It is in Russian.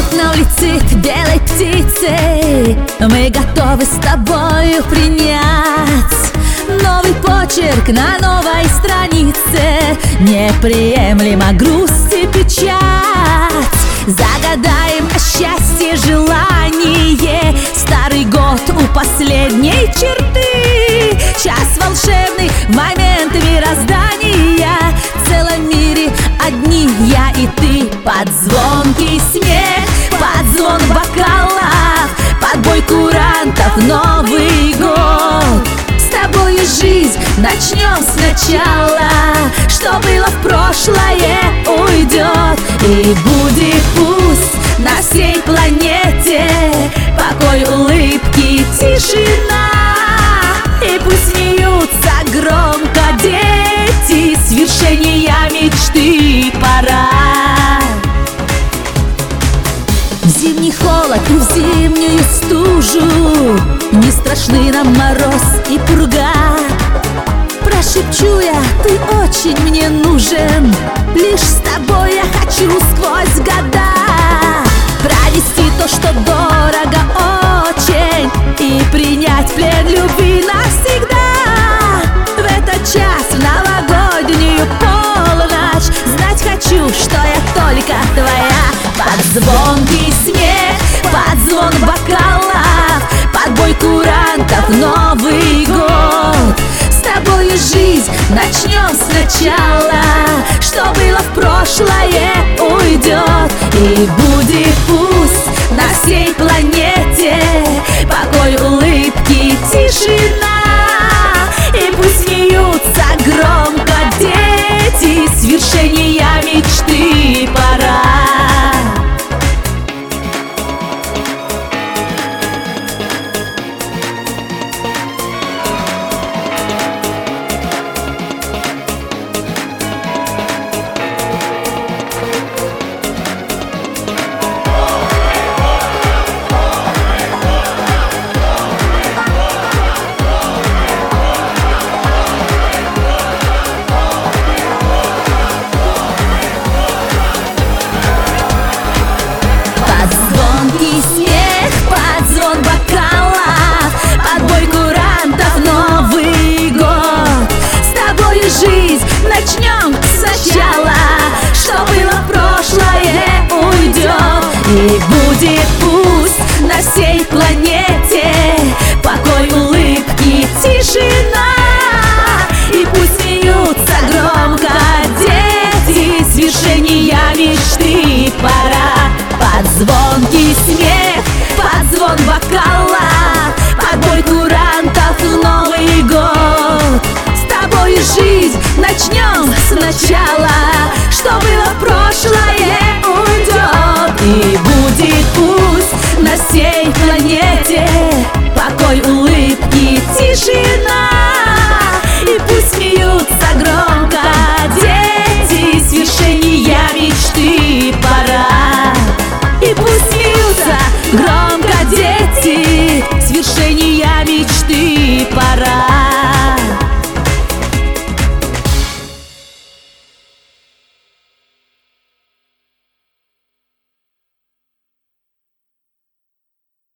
окна улетит белой птицей. Мы готовы с тобою принять новый почерк на новой странице. Неприемлема грусть и печать. Загадаем о счастье желание. Старый год у последней черты. Час волшебный, момент мироздания. В целом мире одни я и ты. Под звонкий смех, под звон бокалов, под бой курантов Новый год. С тобою жизнь начнем сначала. Что было в прошлое, уйдет. И будет пусть на всей планете покой, улыбки, тишина. И пусть смеются громко дети. Свершения мечты пора. В зимний холод и в зимнюю стужу не страшны нам мороз и пурга. Прошепчу я, ты очень мне нужен. Лишь с тобой я хочу сквозь года провести то, что дорого очень, и принять плен любви навсегда. В этот час, в новогоднюю полночь, знать хочу, что я только твоя. Под звонкий смех, под звон бокалов, под бой курантов Новый год. С тобою жизнь начнем сначала. Что было в прошлое, уйдет. И будет пусть на всей планете покой, улыбки, тишина. И пусть смеются громко дети. Свершения мечты пора. Начнем сначала. Что было в прошлое, уйдет. И будет пусть на всей планете покой, улыбки, тишина. И пусть смеются громко дети. Свершения мечты пора. Под звонкий смех, под звон бокала, под бой курантов Новый год. С тобой жизнь начнем сначала. Что было в прошлое, уйдет. И будет пусть на всей планете покой, улыбки, тишина. И пусть смеются